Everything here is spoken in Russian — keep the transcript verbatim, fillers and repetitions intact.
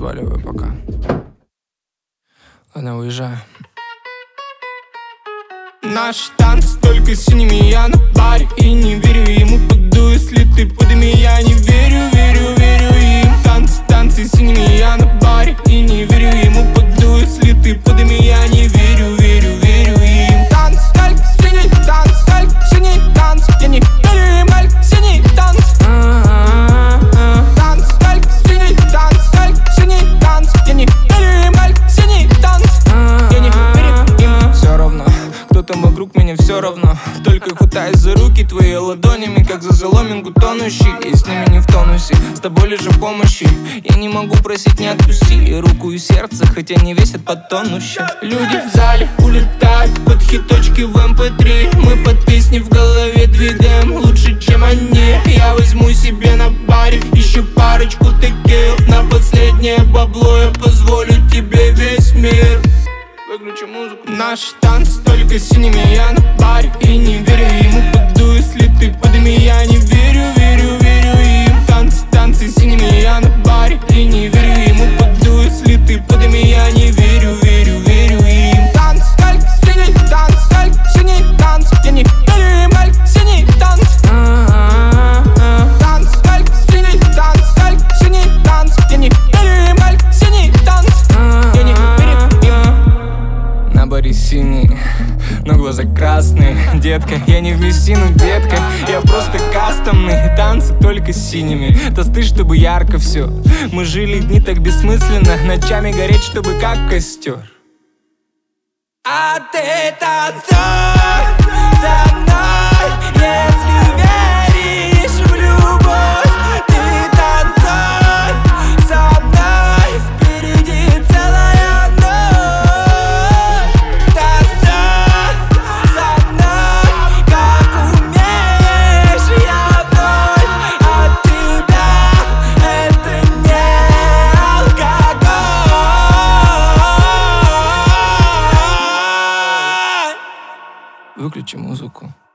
сваливаю пока. Ладно, уезжаю. Наш танц только с синими, я на баре и не верю ему, паду, если ты под ими. Я не верю, верю, верю им. Танцы, танцы с синими, я на баре и не верю ему, паду, если ты под ими. Я не верю, верю, верю им. Танц, только синий танц, только синий танц, я не верю им, только синий танц. Танц, только синий танц, только синий танц, я не верю им, только синий танц. Я не верю им. Все равно, кто там вокруг, меня все равно. Только хватаюсь за руки твои ладонями, как за соломинку тонущий. И с ними не в тонусе, с тобой лишь в помощи. Я не могу просить, не отпусти руку и сердце, хотя не весят по тонну щас. Люди в зале улетают под хиточки в эм пэ три. Мы под песни в голове двигаем лучше, чем они. Я возьму себе на баре еще парочку текил. На последнее бабло я позволю тебе весь мир. Выключи музыку. Наш танц только с синими, я на баре и не верю ему, паду, если ты под ими. Я не верю, верю, верю им. Танцы, танцы с синими, я на баре и не верю ему, паду, если ты под ими. Я не верю, верю, верю им. Танц, только синий танц, только синий танц, я не верю им, только синий танц. Танц, только синий танц, только синий танц, я не верю им, только синий танц. Я не верю им. На баре синий, но глаза красные. Детка, я не в Мессину, детка, я просто кастомный. Танцы только с синими, тосты, чтобы ярко все. Мы жили дни так бессмысленно, ночами гореть, чтобы как костер. А ты танцуй со мной, если веришь в любовь. Ты танцуй со мной, впереди целая ночь. Танцуй со мной, как умеешь, я вновь от тебя. Это не алкоголь. Выключи музыку.